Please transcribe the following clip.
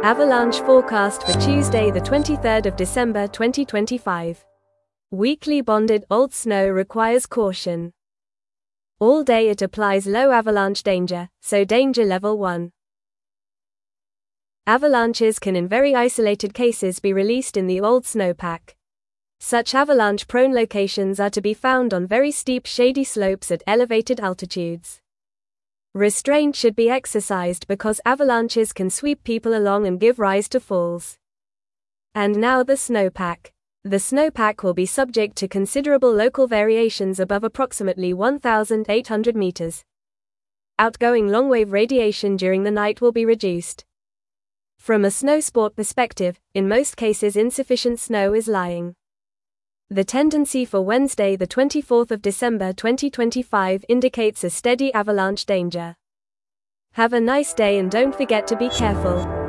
Avalanche forecast for Tuesday the 23rd of December 2025. Weakly bonded old snow requires caution. All day it applies low avalanche danger, so danger level 1. Avalanches can in very isolated cases be released in the old snowpack. Such avalanche-prone locations are to be found on very steep shady slopes at elevated altitudes. Restraint should be exercised because avalanches can sweep people along and give rise to falls. And now the snowpack. The snowpack will be subject to considerable local variations above approximately 1,800 meters. Outgoing longwave radiation during the night will be reduced. From a snow sport perspective, in most cases insufficient snow is lying. The tendency for Wednesday the 24th of December 2025 indicates a steady avalanche danger. Have a nice day and don't forget to be careful.